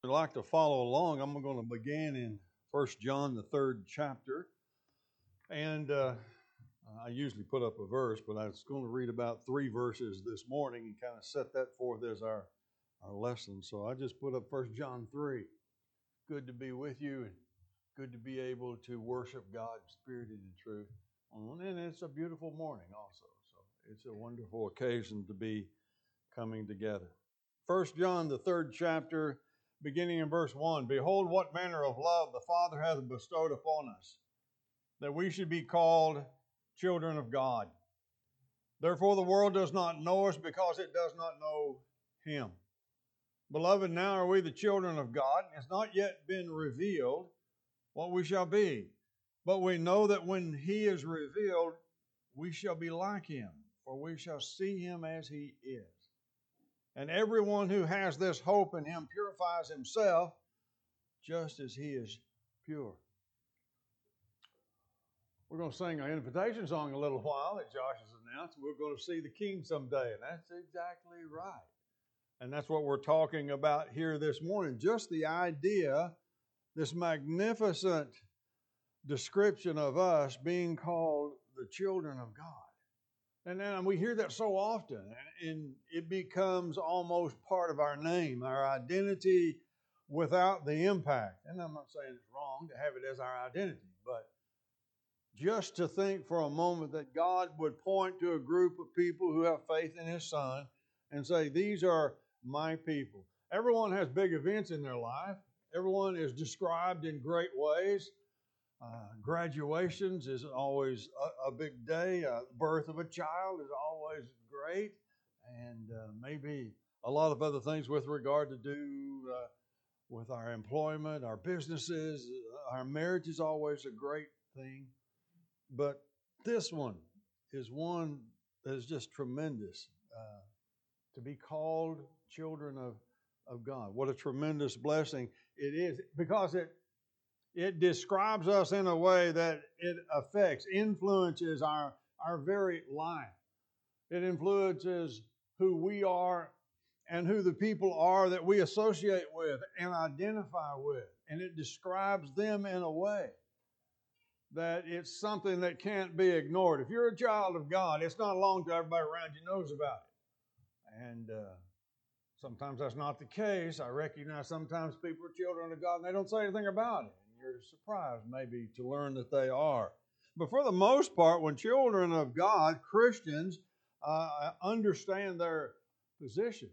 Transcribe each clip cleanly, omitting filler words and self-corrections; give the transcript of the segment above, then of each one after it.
If you'd like to follow along, I'm going to begin in First John, the third chapter. And I usually put up a verse, but I was going to read about 3 verses this morning and kind of set that forth as our lesson. So I just put up First John 3. Good to be with you and good to be able to worship God in spirit and in truth. And it's a beautiful morning also. So it's a wonderful occasion to be coming together. First John, the third chapter, beginning in verse 1. Behold, what manner of love the Father hath bestowed upon us, that we should be called children of God. Therefore the world does not know us, because it does not know him. Beloved, now are we the children of God. It has not yet been revealed what we shall be. But we know that when he is revealed, we shall be like him, for we shall see him as he is. And everyone who has this hope in him purifies himself just as he is pure. We're going to sing our invitation song in a little while that Josh has announced. We're going to see the King someday, and that's exactly right. And that's what we're talking about here this morning. Just the idea, this magnificent description of us being called the children of God. And then we hear that so often, and it becomes almost part of our name, our identity without the impact. And I'm not saying it's wrong to have it as our identity, but just to think for a moment that God would point to a group of people who have faith in his Son and say, these are my people. Everyone has big events in their life. Everyone is described in great ways. Graduations is always a big day. Birth of a child is always great. And maybe a lot of other things with regard to do with our employment, our businesses. Our marriage is always a great thing. But this one is one that is just tremendous. To be called children of God. What a tremendous blessing it is, because it describes us in a way that it affects, influences our very life. It influences who we are and who the people are that we associate with and identify with. And it describes them in a way that it's something that can't be ignored. If you're a child of God, it's not long till everybody around you knows about it. And sometimes that's not the case. I recognize sometimes people are children of God and they don't say anything about it. And you're surprised maybe to learn that they are. But for the most part, when children of God, Christians, understand their position,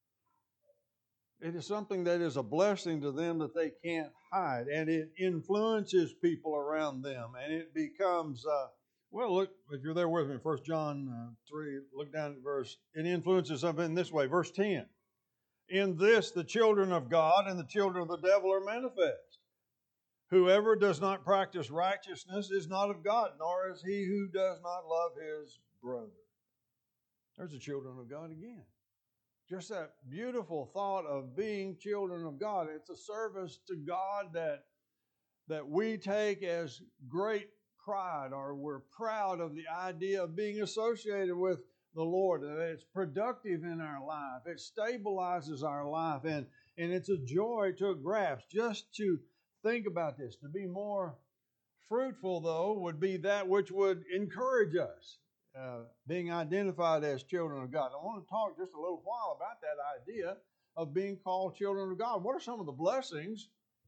it is something that is a blessing to them that they can't hide. And it influences people around them. And it becomes, well, look, if you're there with me, 1 John 3, look down at verse, it influences something this way. Verse 10. In this, the children of God and the children of the devil are manifest. Whoever does not practice righteousness is not of God, nor is he who does not love his brother. There's the children of God again. Just that beautiful thought of being children of God. It's a service to God that we take as great pride, or we're proud of the idea of being associated with the Lord, and it's productive in our life. It stabilizes our life, and it's a joy to grasp just to think about this. To be more fruitful, though, would be that which would encourage us, being identified as children of God. I want to talk just a little while about that idea of being called children of God. What are some of the blessings,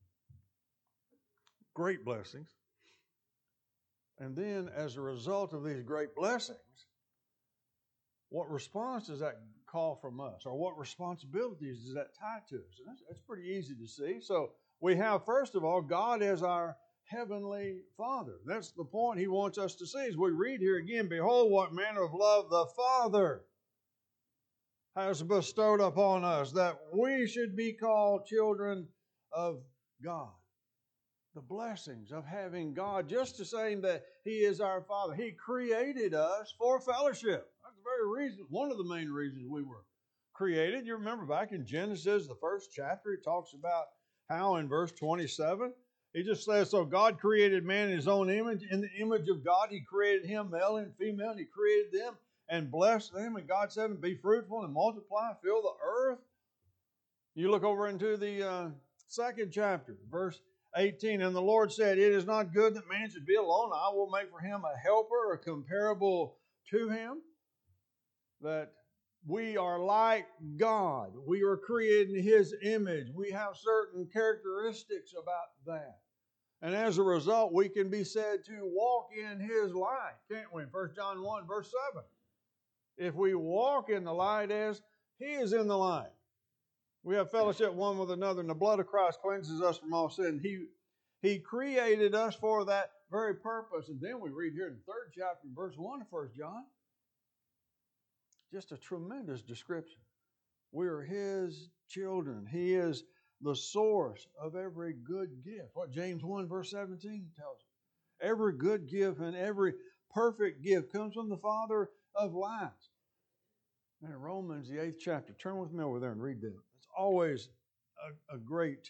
great blessings, and then as a result of these great blessings, what response does that call from us? Or what responsibilities does that tie to us? And that's pretty easy to see. So we have, first of all, God as our heavenly Father. That's the point he wants us to see. As we read here again, behold, what manner of love the Father has bestowed upon us, that we should be called children of God. The blessings of having God, just the same that he is our Father. He created us for fellowship. That's the very reason, one of the main reasons we were created. You remember back in Genesis, the first chapter, it talks about how in verse 27, he just says, so God created man in his own image. In the image of God, he created him, male and female, and he created them and blessed them. And God said, be fruitful and multiply, fill the earth. You look over into the 2nd chapter, verse 18. And the Lord said, it is not good that man should be alone. I will make for him a helper or comparable to him. That we are like God. We are created in His image. We have certain characteristics about that. And as a result, we can be said to walk in His light, can't we? 1 John 1, verse 7. If we walk in the light as He is in the light. We have fellowship one with another, and the blood of Christ cleanses us from all sin. He created us for that very purpose. And then we read here in the 3rd chapter, verse 1 of 1 John, just a tremendous description. We are His children. He is the source of every good gift. What James 1 verse 17 tells us. Every good gift and every perfect gift comes from the Father of lights. And in Romans, the 8th chapter, turn with me over there and read that. It's always a great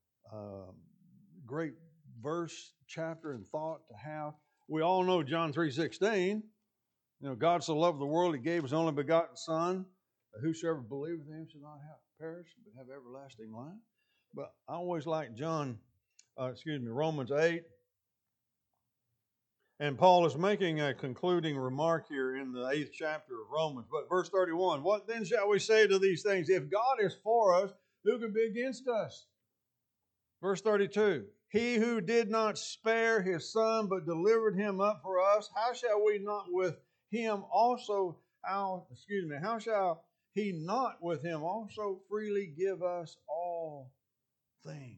verse, chapter, and thought to have. We all know John 3:16. God so loved the world, He gave His only begotten Son, that whosoever believeth in Him shall not perish, but have everlasting life. But I always like Romans 8. And Paul is making a concluding remark here in the 8th chapter of Romans. But verse 31, what then shall we say to these things? If God is for us, who can be against us? Verse 32, He who did not spare His Son, but delivered Him up for us, how shall we not with Him also, how shall He not with Him also freely give us all things?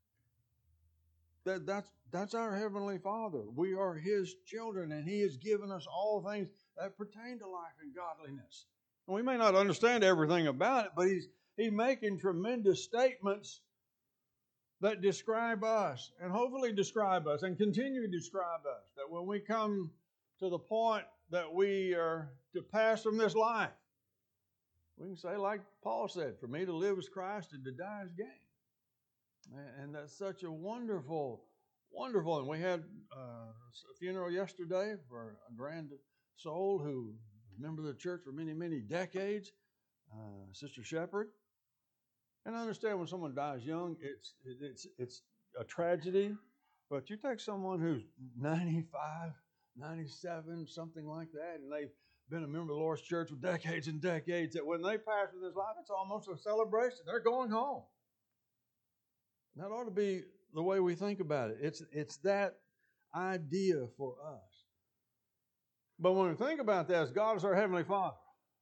That's our Heavenly Father. We are His children, and He has given us all things that pertain to life and godliness. And we may not understand everything about it, but He's making tremendous statements that describe us, and hopefully describe us, and continue to describe us. That when we come to the point that we are to pass from this life, we can say like Paul said, for me to live is Christ and to die is gain. And that's such a wonderful, and we had a funeral yesterday for a grand soul who was a member of the church for many, many decades, Sister Shepherd. And I understand when someone dies young, it's a tragedy, but you take someone who's 95, 97, something like that, and they've been a member of the Lord's church for decades and decades, that when they pass from this life, it's almost a celebration. They're going home. That ought to be the way we think about it. It's that idea for us. But when we think about that, as God is our Heavenly Father,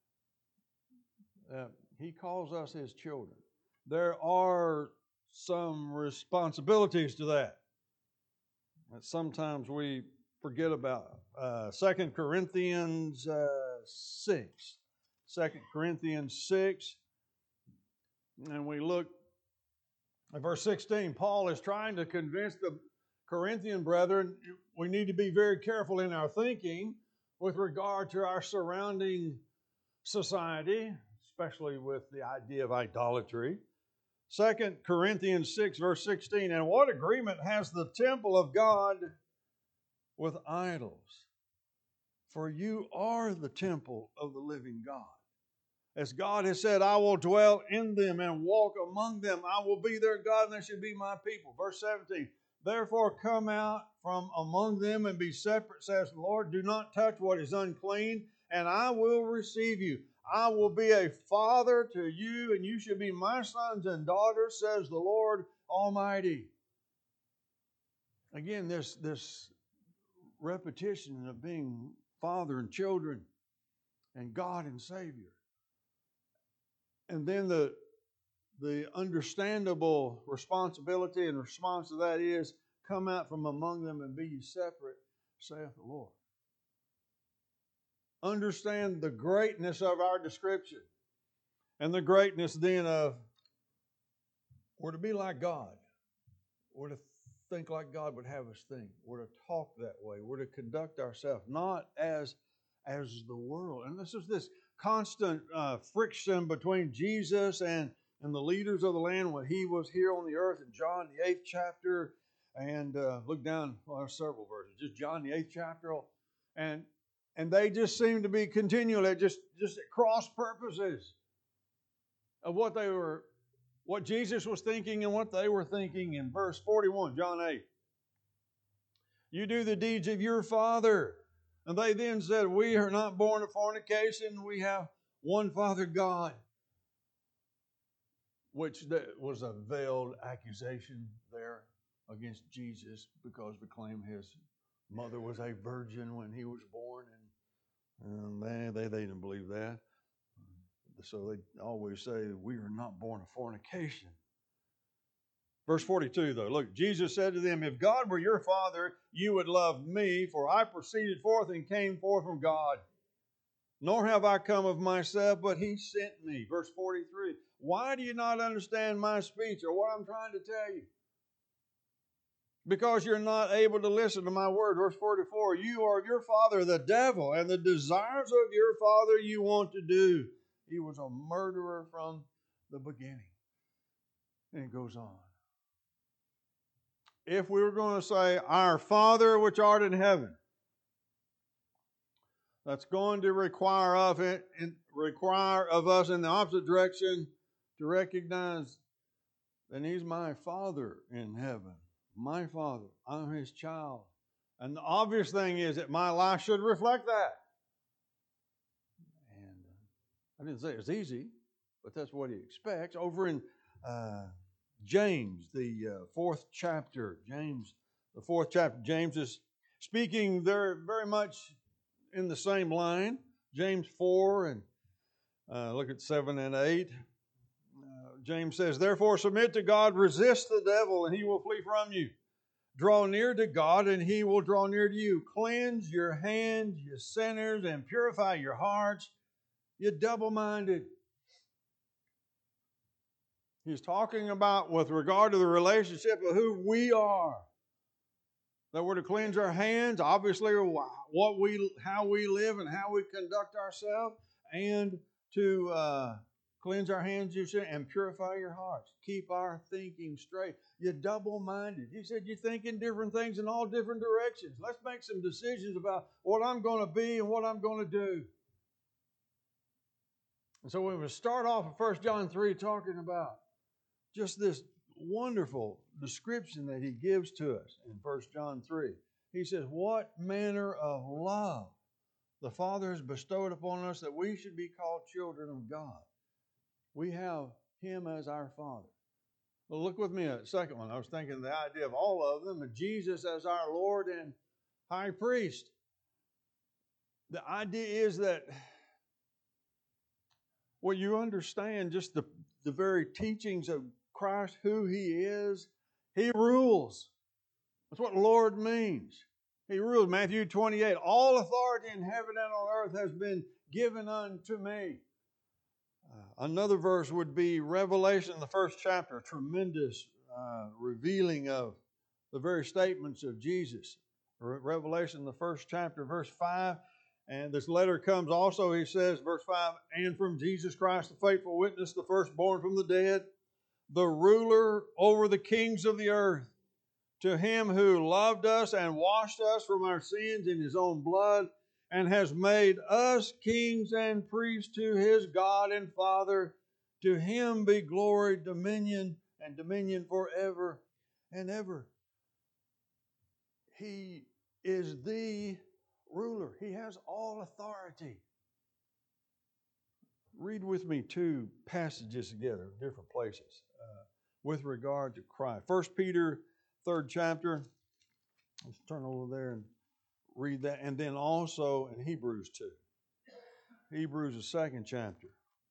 He calls us His children. There are some responsibilities to that sometimes we forget about. 2 Corinthians 6. 2 Corinthians 6. And we look at verse 16. Paul is trying to convince the Corinthian brethren we need to be very careful in our thinking with regard to our surrounding society, especially with the idea of idolatry. 2 Corinthians 6, verse 16, and what agreement has the temple of God with idols? For you are the temple of the living God. As God has said, I will dwell in them and walk among them. I will be their God and they shall be my people. Verse 17, therefore come out from among them and be separate, says the Lord. Do not touch what is unclean, and I will receive you. I will be a father to you, and you shall be my sons and daughters, says the Lord Almighty. Again, this repetition of being father and children and God and Savior. And then the understandable responsibility and response to that is, come out from among them and be ye separate, saith the Lord. Understand the greatness of our description. And the greatness then of, we're to be like God. We're to think like God would have us think. We're to talk that way. We're to conduct ourselves not as the world. And this is this constant friction between Jesus and the leaders of the land when He was here on the earth in John the 8th chapter. And look down, there's several verses, just John the 8th chapter. And they just seem to be continually just at cross purposes of what they were what Jesus was thinking and what they were thinking in verse 41, John 8. You do the deeds of your father. And they then said, we are not born of fornication. We have one Father, God. Which was a veiled accusation there against Jesus because they claim his mother was a virgin when he was born. And they didn't believe that. So they always say, we are not born of fornication. Verse 42, though. Look, Jesus said to them, if God were your Father, you would love me, for I proceeded forth and came forth from God. Nor have I come of myself, but he sent me. Verse 43, why do you not understand my speech or what I'm trying to tell you? Because you're not able to listen to my word. Verse 44, you are of your father, the devil, and the desires of your father you want to do. He was a murderer from the beginning. And it goes on. If we were going to say, our Father which art in heaven, that's going to require of us in the opposite direction to recognize that he's my Father in heaven. My Father. I'm his child. And the obvious thing is that my life should reflect that. And I didn't say it's easy, but that's what he expects. Over in James, the fourth chapter. James is speaking very, very much in the same line. James 4 and look at 7 and 8. James says, therefore submit to God, resist the devil, and he will flee from you. Draw near to God, and he will draw near to you. Cleanse your hands, you sinners, and purify your hearts, you double-minded. He's talking about with regard to the relationship of who we are. That we're to cleanse our hands, obviously how we live and how we conduct ourselves, and to cleanse our hands, you said, and purify your hearts. Keep our thinking straight. You're double-minded. He said you're thinking different things in all different directions. Let's make some decisions about what I'm going to be and what I'm going to do. And so we will start off in 1 John 3 talking about just this wonderful description that he gives to us in 1 John 3. He says, what manner of love the Father has bestowed upon us that we should be called children of God. We have him as our Father. Well, look with me at the second one. I was thinking the idea of all of them, and Jesus as our Lord and High Priest. The idea is that well, you understand just the very teachings of Christ, who he is. He rules. That's what Lord means. He rules. Matthew 28, all authority in heaven and on earth has been given unto me. Another verse would be Revelation, the first chapter, a tremendous revealing of the very statements of Jesus. Revelation, the first chapter, verse 5. And this letter comes also, he says, verse 5, and from Jesus Christ, the faithful witness, the firstborn from the dead, the ruler over the kings of the earth, to him who loved us and washed us from our sins in his own blood, and has made us kings and priests to his God and Father. To him be glory, dominion, and dominion forever and ever. He is the ruler. He has all authority. Read with me two passages together, different places, with regard to Christ. 1 Peter, 3rd chapter. Let's turn over there and read that. And then also in Hebrews 2. Hebrews, the 2nd chapter.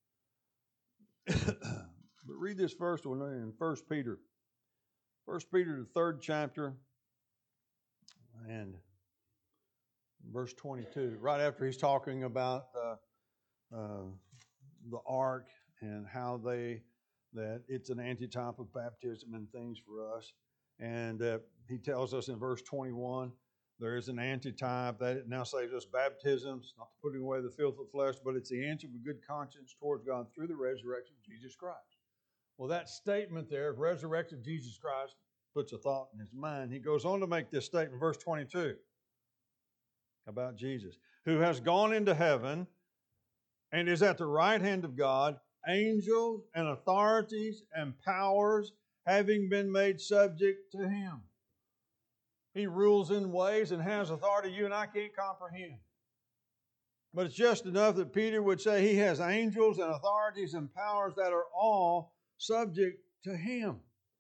But read this first one in 1 Peter. 1 Peter, the 3rd chapter, and verse 22. Right after he's talking about the ark and how that it's an antitype of baptism and things for us. And he tells us in verse 21, there is an antitype that it now saves us baptism. It's not the putting away the filth of flesh, but it's the answer of a good conscience towards God through the resurrection of Jesus Christ. Well, that statement there of resurrection of Jesus Christ puts a thought in his mind. He goes on to make this statement, verse 22, about Jesus, who has gone into heaven and is at the right hand of God, angels and authorities and powers having been made subject to him. He rules in ways and has authority you and I can't comprehend. But it's just enough that Peter would say he has angels and authorities and powers that are all subject to him.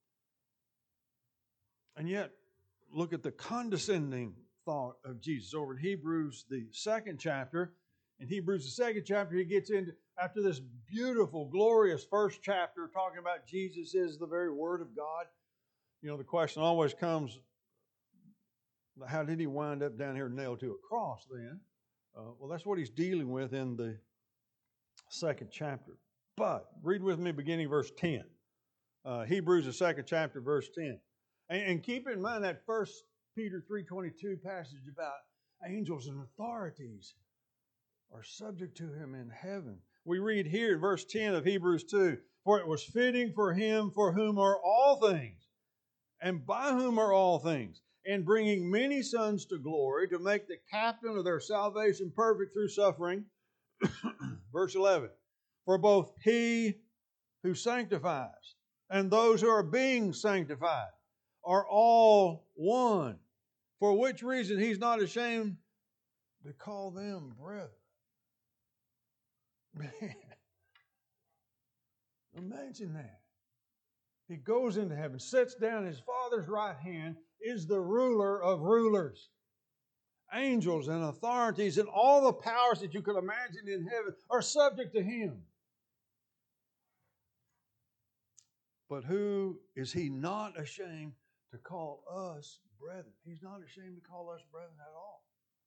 And yet, look at the condescending thought of Jesus over in Hebrews, the second chapter. In Hebrews, the second chapter, he gets into, after this beautiful, glorious first chapter, talking about Jesus is the very Word of God. You know, the question always comes, how did he wind up down here nailed to a cross then? Well, that's what he's dealing with in the second chapter. But read with me beginning verse 10. Hebrews, the second chapter, verse 10. And keep in mind that 1 Peter 3:22 passage about angels and authorities are subject to him in heaven. We read here in verse 10 of Hebrews 2, for it was fitting for him for whom are all things, and by whom are all things, and bringing many sons to glory, to make the captain of their salvation perfect through suffering. Verse 11, for both he who sanctifies and those who are being sanctified are all one, for which reason he's not ashamed to call them brethren. Man, imagine that. He goes into heaven, sits down at his Father's right hand, is the ruler of rulers. Angels and authorities and all the powers that you could imagine in heaven are subject to him. But who is he not ashamed to call us brethren? He's not ashamed to call us brethren at all.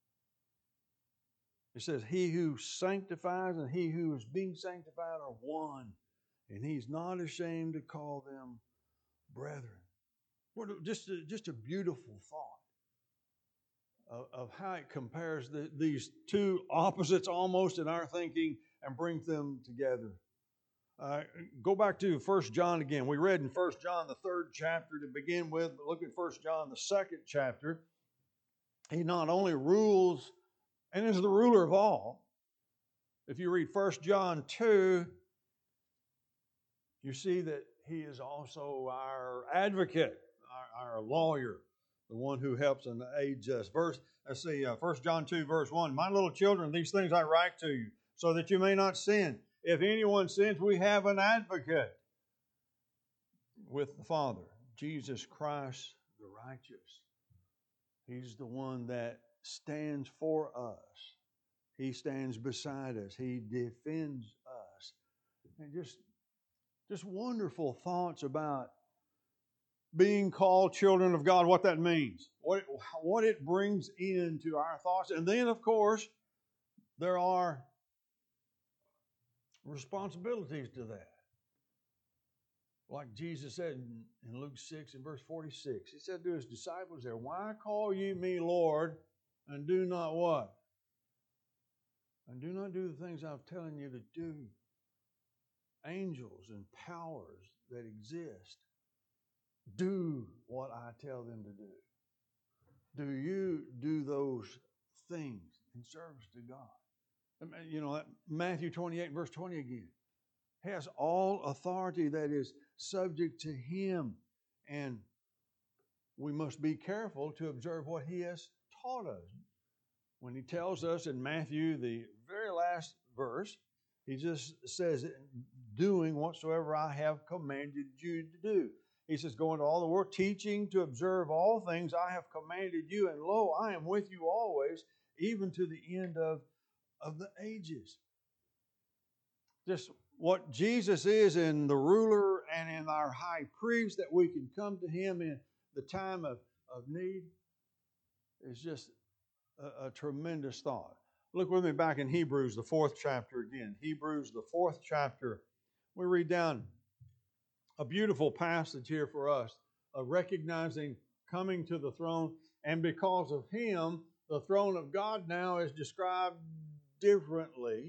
It says, he who sanctifies and he who is being sanctified are one. And he's not ashamed to call them brethren. Just a beautiful thought of how it compares these two opposites almost in our thinking and brings them together. Go back to 1 John again. We read in 1 John, the third chapter to begin with, but look at 1 John, the second chapter. He not only rules and is the ruler of all. If you read 1 John 2, you see that he is also our advocate, our lawyer, the one who helps and aids us. 1 John 2, verse 1, my little children, these things I write to you, so that you may not sin. If anyone sins, we have an advocate with the Father, Jesus Christ the righteous. He's the one that stands for us. He stands beside us. He defends us. And just wonderful thoughts about being called children of God, what that means, what it brings into our thoughts. And then, of course, there are responsibilities to that. Like Jesus said in Luke 6 and verse 46, he said to his disciples there, why call ye me Lord, and do not what? And do not do the things I'm telling you to do. Angels and powers that exist do what I tell them to do. Do you do those things in service to God? You know, Matthew 28 verse 20 again. Has all authority that is subject to him. And we must be careful to observe what he has taught us. When he tells us in Matthew, the very last verse, he just says, doing whatsoever I have commanded you to do. He says, go into all the world, teaching to observe all things I have commanded you. And lo, I am with you always, even to the end of the ages. Just what Jesus is in the ruler and in our high priest, that we can come to him in the time of need, is just a tremendous thought. Look with me back in Hebrews, the 4th chapter again. Hebrews, the 4th chapter. We read down a beautiful passage here for us of recognizing coming to the throne. And because of him, the throne of God now is described differently.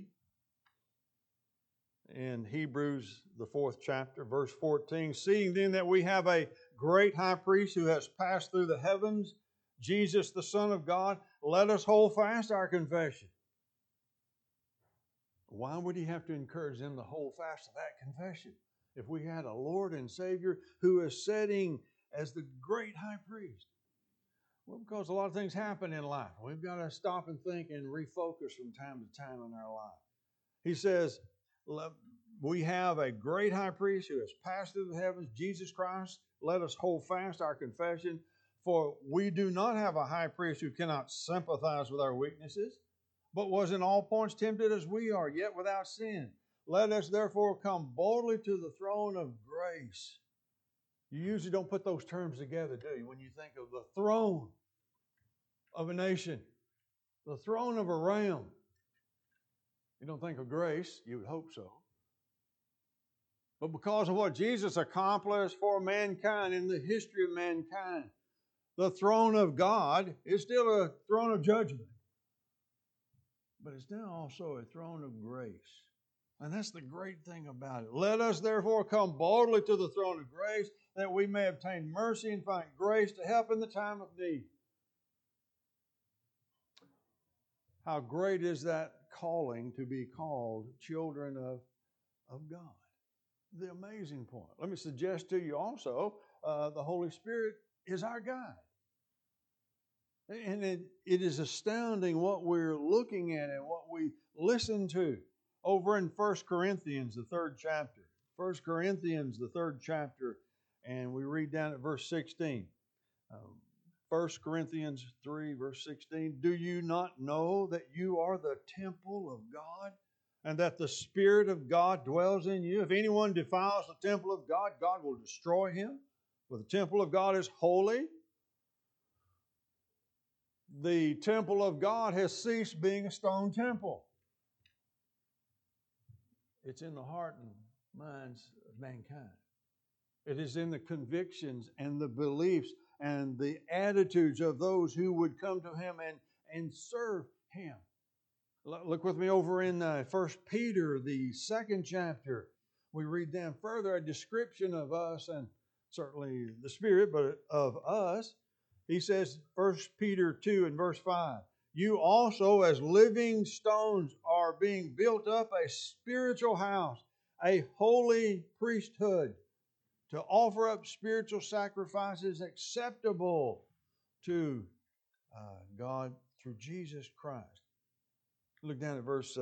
In Hebrews, the 4th chapter, verse 14, seeing then that we have a great high priest who has passed through the heavens, Jesus, the Son of God, let us hold fast our confession. Why would he have to encourage them to hold fast to that confession? If we had a Lord and Savior who is sitting as the great high priest. Well, because a lot of things happen in life. We've got to stop and think and refocus from time to time in our life. He says, we have a great high priest who has passed through the heavens, Jesus Christ. Let us hold fast our confession, for we do not have a high priest who cannot sympathize with our weaknesses, but was in all points tempted as we are, yet without sin. Let us therefore come boldly to the throne of grace. You usually don't put those terms together, do you? When you think of the throne of a nation, the throne of a realm, you don't think of grace. You would hope so. But because of what Jesus accomplished for mankind in the history of mankind, the throne of God is still a throne of judgment. But it's now also a throne of grace. And that's the great thing about it. Let us therefore come boldly to the throne of grace, that we may obtain mercy and find grace to help in the time of need. How great is that calling to be called children of God. The amazing point. Let me suggest to you also, the Holy Spirit is our guide. And it is astounding what we're looking at and what we listen to over in 1 Corinthians, the 3rd chapter. 1 Corinthians, the 3rd chapter, and we read down at verse 16. 1 Corinthians 3, verse 16. Do you not know that you are the temple of God, and that the Spirit of God dwells in you? If anyone defiles the temple of God, God will destroy him. For the temple of God is holy. The temple of God has ceased being a stone temple. It's in the heart and minds of mankind. It is in the convictions and the beliefs and the attitudes of those who would come to Him and serve Him. Look with me over in 1 Peter, the 2nd chapter. We read down further a description of us, and certainly the Spirit, but of us. He says, 1 Peter 2 and verse 5, you also as living stones are being built up a spiritual house, a holy priesthood, to offer up spiritual sacrifices acceptable to God through Jesus Christ. Look down at verse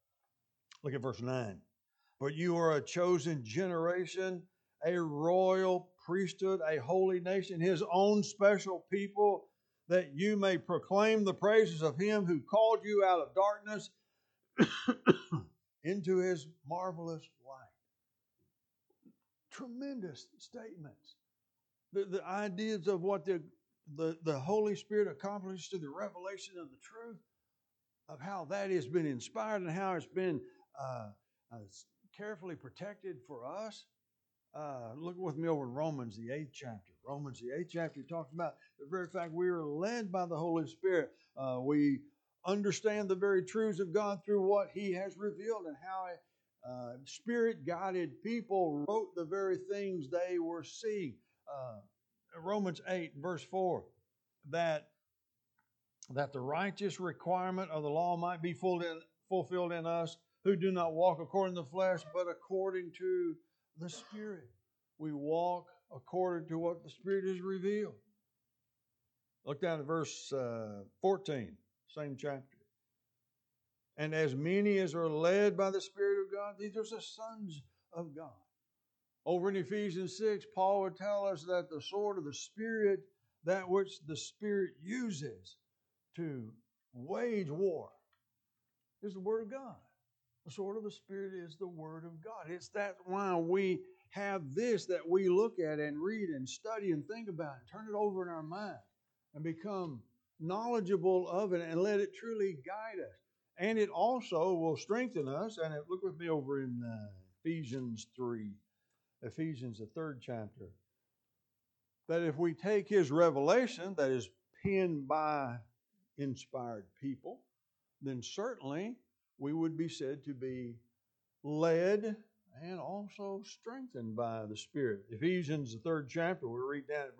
9. But you are a chosen generation, a royal priesthood, a holy nation, His own special people, that you may proclaim the praises of Him who called you out of darkness into His marvelous light. Tremendous statements. The ideas of what the Holy Spirit accomplished through the revelation of the truth, of how that has been inspired and how it's been carefully protected for us. Look with me over in Romans, the 8th chapter. Romans, the 8th chapter, talks about the very fact we are led by the Holy Spirit. We understand the very truths of God through what He has revealed, and how Spirit-guided people wrote the very things they were seeing. Romans 8, verse 4, that the righteous requirement of the law might be fulfilled in us, who do not walk according to the flesh, but according to the Spirit. We walk according to what the Spirit has revealed. Look down at verse 14, same chapter. And as many as are led by the Spirit of God, these are the sons of God. Over in Ephesians 6, Paul would tell us that the sword of the Spirit, that which the Spirit uses to wage war, is the Word of God. The sword of the Spirit is the Word of God. It's that why we have this that we look at and read and study and think about and turn it over in our mind and become knowledgeable of it and let it truly guide us. And it also will strengthen us. And look with me over in Ephesians 3, Ephesians, the 3rd chapter. That if we take His revelation that is penned by inspired people, then certainly we would be said to be led and also strengthened by the Spirit. Ephesians, the 3rd chapter, we read down at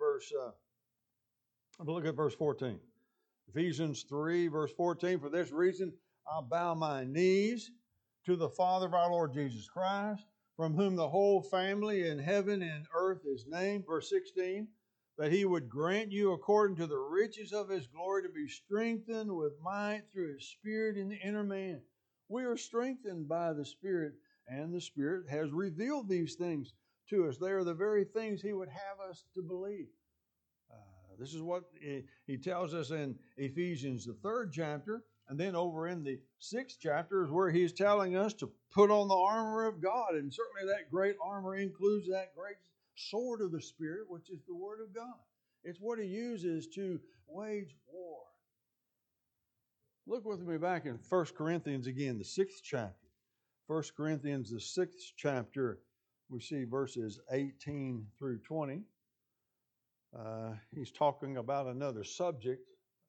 look at verse 14. Ephesians 3, verse 14, for this reason I bow my knees to the Father of our Lord Jesus Christ, from whom the whole family in heaven and earth is named. Verse 16, that he would grant you according to the riches of his glory to be strengthened with might through his Spirit in the inner man. We are strengthened by the Spirit, and the Spirit has revealed these things to us. They are the very things he would have us to believe. This is what he tells us in Ephesians, the 3rd chapter. And then over in the 6th chapter is where he's telling us to put on the armor of God. And certainly that great armor includes that great sword of the Spirit, which is the Word of God. It's what he uses to wage war. Look with me back in 1 Corinthians again, the 6th chapter. 1 Corinthians, the 6th chapter, we see verses 18 through 20. He's talking about another subject,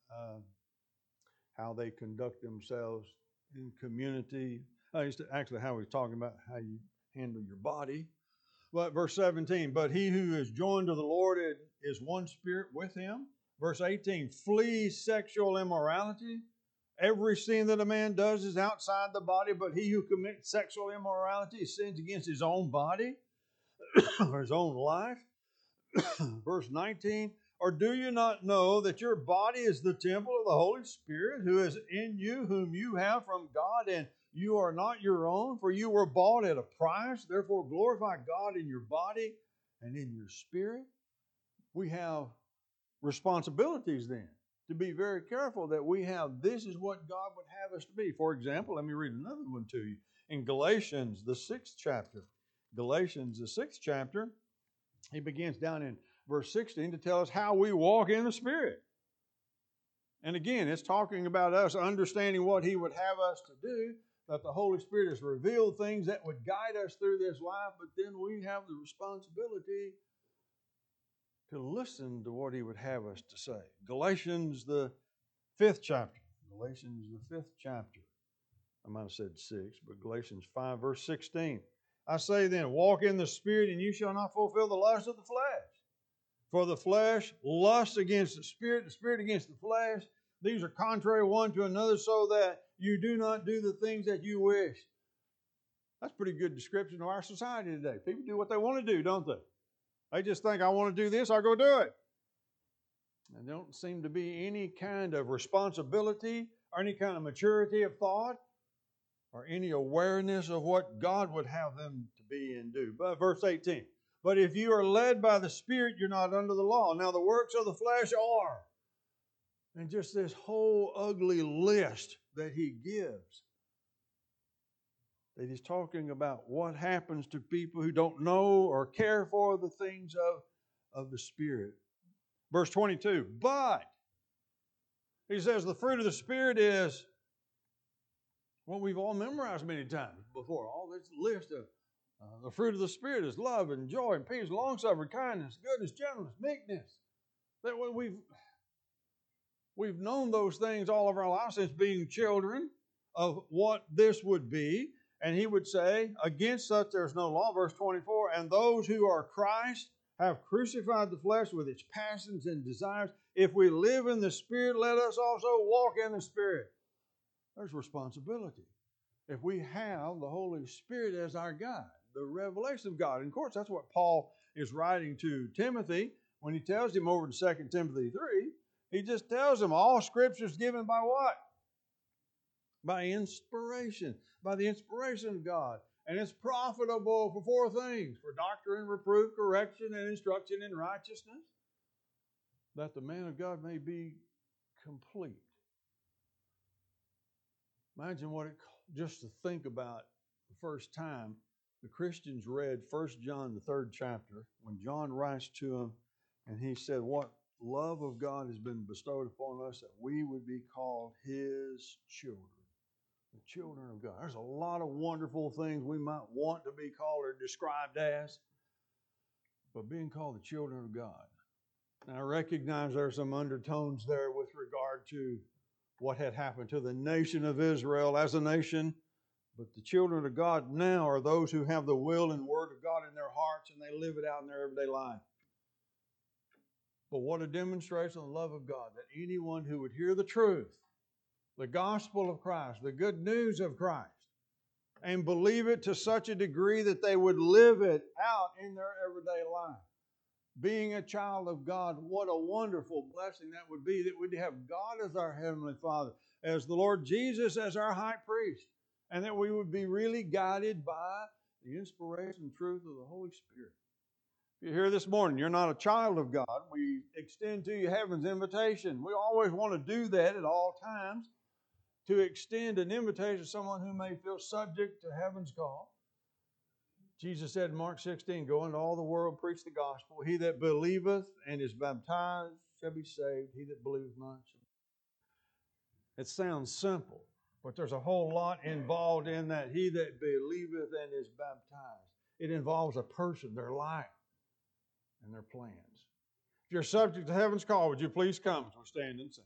how they conduct themselves in community. Actually, how he's talking about how you handle your body. But verse 17, but he who is joined to the Lord is one spirit with him. Verse 18, flee sexual immorality. Every sin that a man does is outside the body, but he who commits sexual immorality sins against his own body or his own life. Verse 19, or do you not know that your body is the temple of the Holy Spirit who is in you, whom you have from God, and you are not your own, for you were bought at a price. Therefore glorify God in your body and in your spirit. We have responsibilities then to be very careful that we have, this is what God would have us to be. For example, let me read another one to you. In Galatians, the 6th chapter. Galatians, the 6th chapter, he begins down in verse 16 to tell us how we walk in the Spirit. And again, it's talking about us understanding what he would have us to do, that the Holy Spirit has revealed things that would guide us through this life, but then we have the responsibility to listen to what he would have us to say. Galatians, the 5th chapter. Galatians, the 5th chapter. I might have said 6, but Galatians 5, verse 16. I say then, walk in the Spirit, and you shall not fulfill the lust of the flesh. For the flesh lusts against the Spirit against the flesh. These are contrary one to another, so that you do not do the things that you wish. That's a pretty good description of our society today. People do what they want to do, don't they? They just think, I want to do this, I'll go do it. And there don't seem to be any kind of responsibility or any kind of maturity of thought or any awareness of what God would have them to be and do. But verse 18, but if you are led by the Spirit, you're not under the law. Now the works of the flesh are. And just this whole ugly list that he gives. That he's talking about what happens to people who don't know or care for the things of the Spirit. Verse 22, but he says the fruit of the Spirit is what we've all memorized many times before. All this list of the fruit of the Spirit is love and joy and peace, long-suffering, kindness, goodness, gentleness, meekness. That we've known those things all of our lives since being children of what this would be. And he would say, against such there's no law. Verse 24, and those who are Christ have crucified the flesh with its passions and desires. If we live in the Spirit, let us also walk in the Spirit. There's responsibility. If we have the Holy Spirit as our guide, the revelation of God. And of course, that's what Paul is writing to Timothy when he tells him over in 2 Timothy 3. He just tells him all Scripture is given by what? By inspiration. By the inspiration of God. And it's profitable for 4 things. For doctrine, reproof, correction, and instruction in righteousness. That the man of God may be complete. Imagine what it, just to think about the first time the Christians read 1 John, the 3rd chapter, when John writes to them, and he said, what love of God has been bestowed upon us that we would be called his children. The children of God. There's a lot of wonderful things we might want to be called or described as, but being called the children of God. Now, I recognize there are some undertones there with regard to what had happened to the nation of Israel as a nation, but the children of God now are those who have the will and word of God in their hearts and they live it out in their everyday life. But what a demonstration of the love of God, that anyone who would hear the truth, the gospel of Christ, the good news of Christ, and believe it to such a degree that they would live it out in their everyday life. Being a child of God, what a wonderful blessing that would be, that we'd have God as our Heavenly Father, as the Lord Jesus as our high priest, and that we would be really guided by the inspiration and truth of the Holy Spirit. If you're here this morning, you're not a child of God, we extend to you heaven's invitation. We always want to do that at all times, to extend an invitation to someone who may feel subject to heaven's call. Jesus said in Mark 16, go into all the world, preach the gospel. He that believeth and is baptized shall be saved. He that believeth not shall. It sounds simple, but there's a whole lot involved in that. He that believeth and is baptized. It involves a person, their life, and their plans. If you're subject to heaven's call, would you please come as we stand and sing?